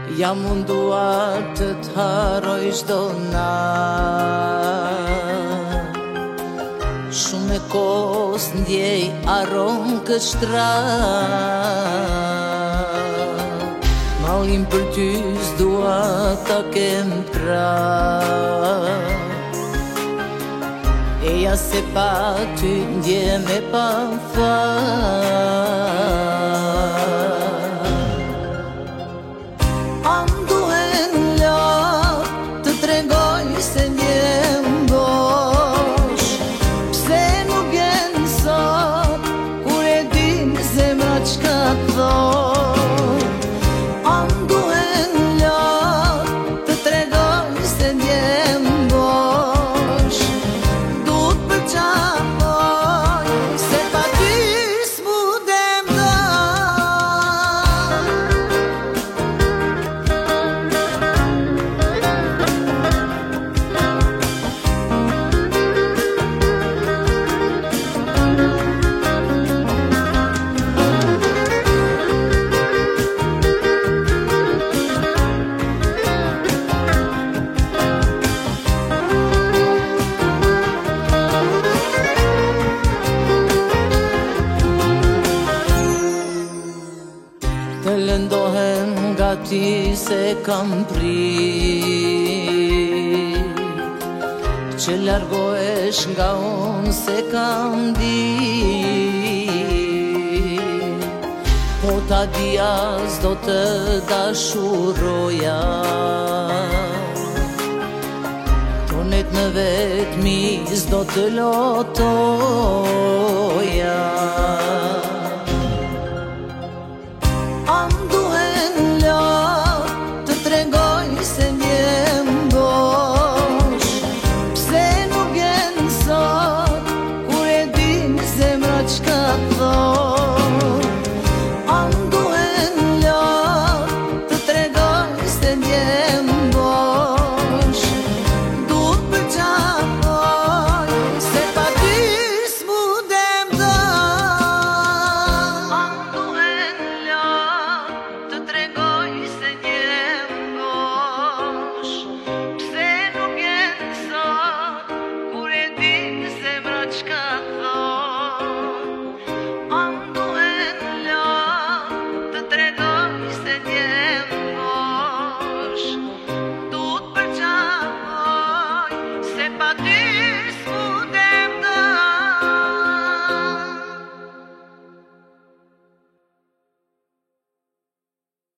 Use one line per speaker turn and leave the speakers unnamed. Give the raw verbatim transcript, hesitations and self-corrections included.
Ja munduar të të haroj çdo nat. Shumë e kos ndjej arom këtë shtrat. Mallin për ty s'dua ta kem prap. Eja se pa ty ndjem e pa fat. Am duhen lak të tregoj se ndjem bosh. Pse nuk vjen sot kur e din zemra çka thot. Am duhen lak të tregoj se ndjem bosh. Dut për qafoj se pa ty s'mundem dal. Të lëndohem nga ti se kam prit, që largohesh nga unë se kam dit. Po ta dija s'do të dashuroja, tonet në vetmi s'do të lotoja.